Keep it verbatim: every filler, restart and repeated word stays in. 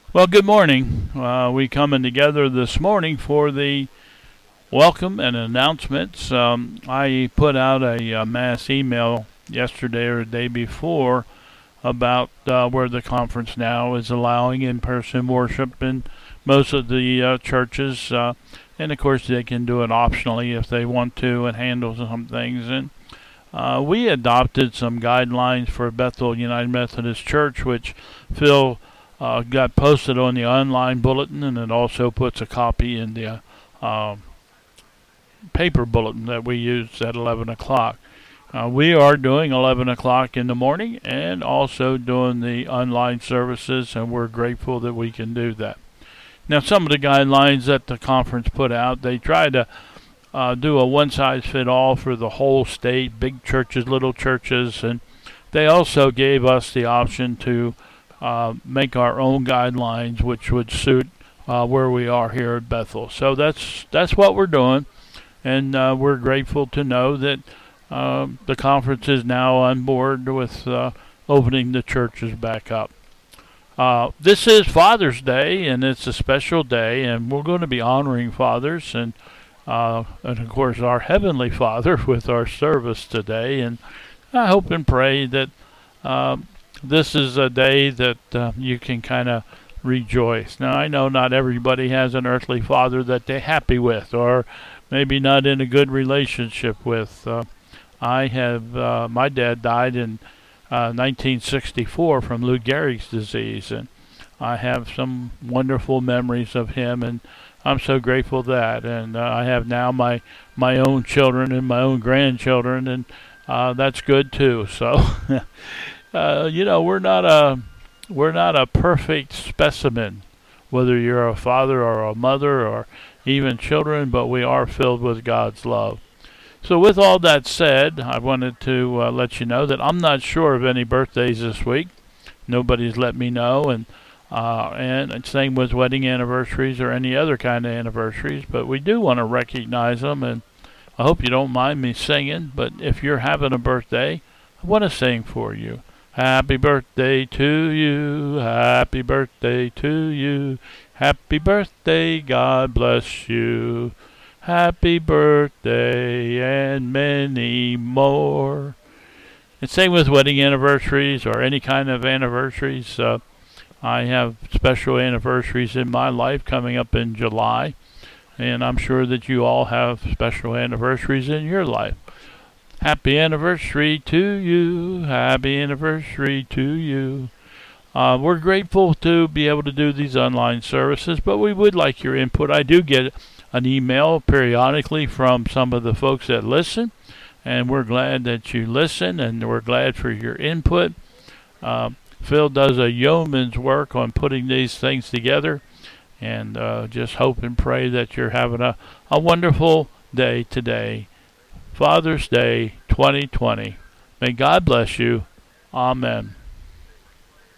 Well, good morning. Uh, we coming together this morning for the welcome and announcements. Um, I put out a, uh mass email yesterday or the day before about uh, where the conference now is allowing in-person worship in most of the uh, churches, uh, and of course they can do it optionally if they want to and handle some things. And uh, we adopted some guidelines for Bethel United Methodist Church, which Phil uh, got posted on the online bulletin, and it also puts a copy in the uh, paper bulletin that we use at eleven o'clock. Uh, we are doing eleven o'clock in the morning and also doing the online services, and we're grateful that we can do that. Now, some of the guidelines that the conference put out, they tried to uh, do a one-size-fit-all for the whole state, big churches, little churches, and they also gave us the option to uh, make our own guidelines, which would suit uh, where we are here at Bethel. So that's that's what we're doing, and uh, we're grateful to know that uh, the conference is now on board with uh, opening the churches back up. Uh, this is Father's Day, and it's a special day, and we're going to be honoring fathers and, uh, and of course, our Heavenly Father with our service today. And I hope and pray that uh, this is a day that uh, you can kind of rejoice. Now, I know not everybody has an earthly father that they're happy with, or maybe not in a good relationship with. Uh, I have, uh, my dad died in Uh, nineteen sixty-four from Lou Gehrig's disease, and I have some wonderful memories of him, and I'm so grateful that. And uh, I have now my my own children and my own grandchildren, and uh, that's good too. So, uh, you know, we're not a we're not a perfect specimen, whether you're a father or a mother or even children, but we are filled with God's love. So with all that said, I wanted to uh, let you know that I'm not sure of any birthdays this week. Nobody's let me know, and uh, and same with wedding anniversaries or any other kind of anniversaries. But we do want to recognize them, and I hope you don't mind me singing. But if you're having a birthday, I want to sing for you. Happy birthday to you, happy birthday to you, happy birthday, God bless you. Happy birthday and many more. And same with wedding anniversaries or any kind of anniversaries. Uh, I have special anniversaries in my life coming up in July, and I'm sure that you all have special anniversaries in your life. Happy anniversary to you. Happy anniversary to you. Uh, we're grateful to be able to do these online services, but we would like your input. I do get an email periodically from some of the folks that listen, and we're glad that you listen, and we're glad for your input. Uh, Phil does a yeoman's work on putting these things together, and uh, just hope and pray that you're having a, a wonderful day today, Father's Day twenty twenty. May God bless you. Amen.